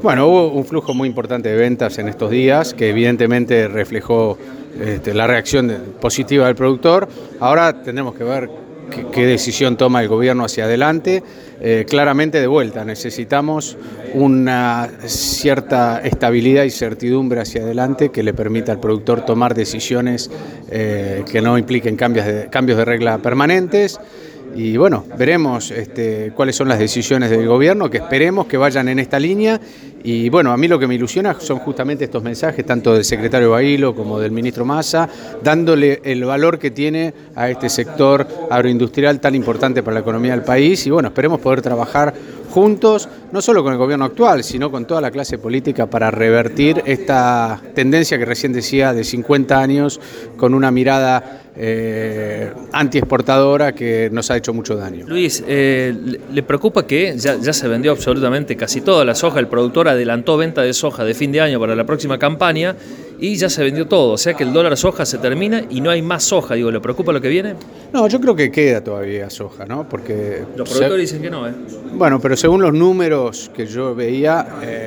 Bueno, hubo un flujo muy importante de ventas en estos días que evidentemente reflejó la reacción positiva del productor. Ahora tendremos que ver qué decisión toma el gobierno hacia adelante. Claramente de vuelta, necesitamos una cierta estabilidad y certidumbre hacia adelante que le permita al productor tomar decisiones que no impliquen cambios de regla permanentes. Y bueno, veremos cuáles son las decisiones del gobierno, que esperemos que vayan en esta línea. Y bueno, a mí lo que me ilusiona son justamente estos mensajes, tanto del secretario Bailo como del ministro Massa, dándole el valor que tiene a este sector agroindustrial tan importante para la economía del país. Y bueno, esperemos poder trabajar juntos, no solo con el gobierno actual, sino con toda la clase política para revertir esta tendencia que recién decía de 50 años con una mirada antiexportadora que nos ha hecho mucho daño. Luis, ¿le preocupa que ya se vendió absolutamente casi toda la soja? El productor adelantó venta de soja de fin de año para la próxima campaña y ya se vendió todo, o sea que el dólar soja se termina y no hay más soja. Digo, ¿le preocupa lo que viene? No, yo creo que queda todavía soja, ¿no? Porque los productores dicen que no, ¿eh? Bueno, pero según los números que yo veía,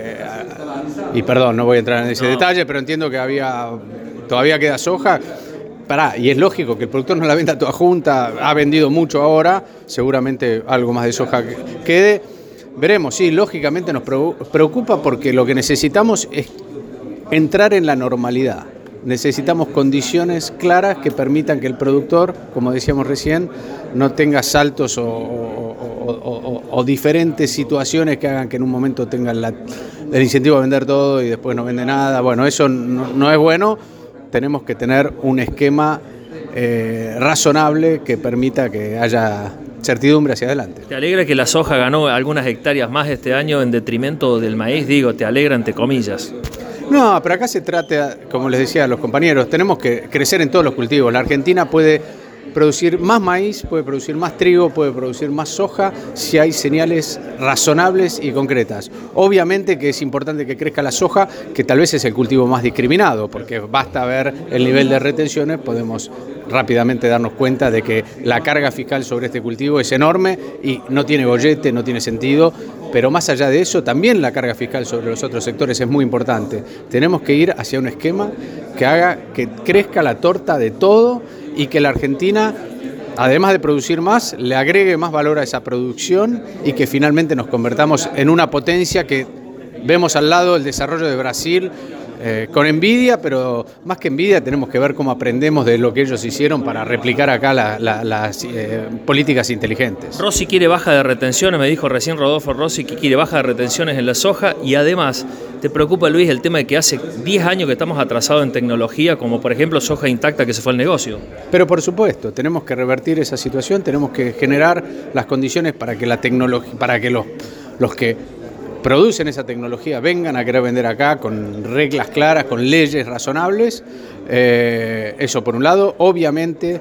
y perdón, no voy a entrar en ese detalle, pero entiendo que todavía queda soja. Y es lógico que el productor no la venda toda junta, ha vendido mucho ahora, seguramente algo más de soja quede. Veremos, sí, lógicamente nos preocupa porque lo que necesitamos es entrar en la normalidad. Necesitamos condiciones claras que permitan que el productor, como decíamos recién, no tenga saltos o diferentes situaciones que hagan que en un momento tengan el incentivo a vender todo y después no vende nada. Bueno, eso no es bueno. Tenemos que tener un esquema razonable que permita que haya certidumbre hacia adelante. ¿Te alegra que la soja ganó algunas hectáreas más este año en detrimento del maíz? Digo, te alegra entre comillas. No, pero acá se trata, como les decía a los compañeros, tenemos que crecer en todos los cultivos. La Argentina puede producir más maíz, puede producir más trigo, puede producir más soja si hay señales razonables y concretas. Obviamente que es importante que crezca la soja, que tal vez es el cultivo más discriminado, porque basta ver el nivel de retenciones, podemos rápidamente darnos cuenta de que la carga fiscal sobre este cultivo es enorme y no tiene gollete, no tiene sentido, pero más allá de eso también la carga fiscal sobre los otros sectores es muy importante. Tenemos que ir hacia un esquema que haga que crezca la torta de todo y que la Argentina, además de producir más, le agregue más valor a esa producción y que finalmente nos convertamos en una potencia que vemos al lado el desarrollo de Brasil con envidia, pero más que envidia tenemos que ver cómo aprendemos de lo que ellos hicieron para replicar acá las políticas inteligentes. Rossi quiere baja de retenciones, me dijo recién Rodolfo Rossi que quiere baja de retenciones en la soja y además, ¿te preocupa, Luis, el tema de que hace 10 años que estamos atrasados en tecnología, como por ejemplo soja intacta que se fue al negocio? Pero por supuesto, tenemos que revertir esa situación, tenemos que generar las condiciones para que la tecnología, para que los que producen esa tecnología vengan a querer vender acá con reglas claras, con leyes razonables. Eso por un lado. Obviamente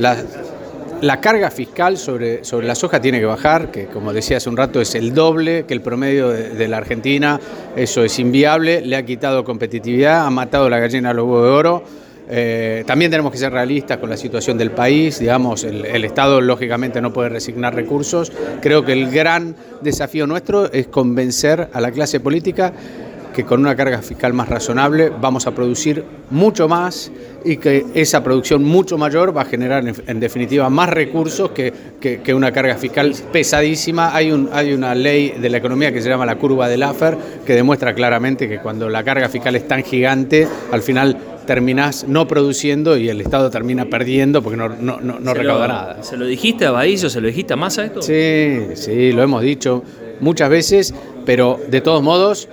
la carga fiscal sobre la soja tiene que bajar, que como decía hace un rato es el doble que el promedio de la Argentina. Eso es inviable, le ha quitado competitividad, ha matado la gallina a los huevos de oro. También tenemos que ser realistas con la situación del país, digamos, el Estado lógicamente no puede resignar recursos. Creo que el gran desafío nuestro es convencer a la clase política que con una carga fiscal más razonable vamos a producir mucho más y que esa producción mucho mayor va a generar en definitiva más recursos que una carga fiscal pesadísima. Hay una ley de la economía que se llama la curva de Laffer que demuestra claramente que cuando la carga fiscal es tan gigante, al final terminás no produciendo y el Estado termina perdiendo porque no recauda nada. ¿Se lo dijiste a Baillo, se lo dijiste a Massa esto? Sí, lo hemos dicho muchas veces, pero de todos modos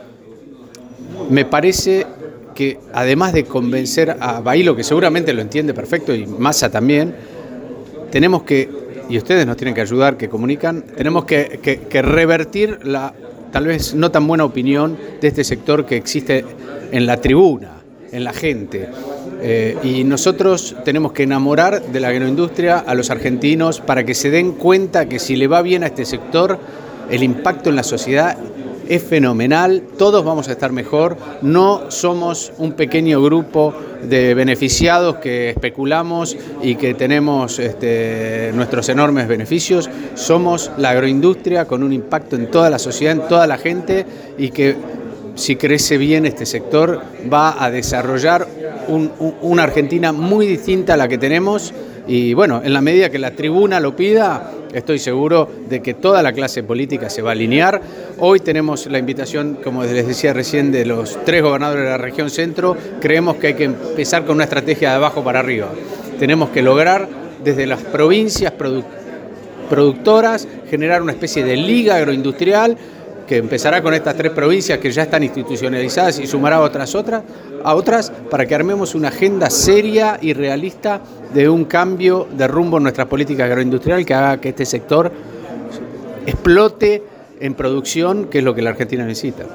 me parece que además de convencer a Baillo, que seguramente lo entiende perfecto, y Massa también, tenemos que, y ustedes nos tienen que ayudar, que comunican, tenemos que revertir la tal vez no tan buena opinión de este sector que existe en la tribuna, en la gente. Y nosotros tenemos que enamorar de la agroindustria a los argentinos para que se den cuenta que si le va bien a este sector, el impacto en la sociedad es fenomenal, todos vamos a estar mejor, no somos un pequeño grupo de beneficiados que especulamos y que tenemos nuestros enormes beneficios, somos la agroindustria con un impacto en toda la sociedad, en toda la gente y que si crece bien este sector, va a desarrollar una Argentina muy distinta a la que tenemos. Y bueno, en la medida que la tribuna lo pida, estoy seguro de que toda la clase política se va a alinear. Hoy tenemos la invitación, como les decía recién, de los 3 gobernadores de la región centro. Creemos que hay que empezar con una estrategia de abajo para arriba. Tenemos que lograr desde las provincias productoras generar una especie de liga agroindustrial que empezará con estas 3 provincias que ya están institucionalizadas y sumará a otras para que armemos una agenda seria y realista de un cambio de rumbo en nuestra política agroindustrial que haga que este sector explote en producción, que es lo que la Argentina necesita.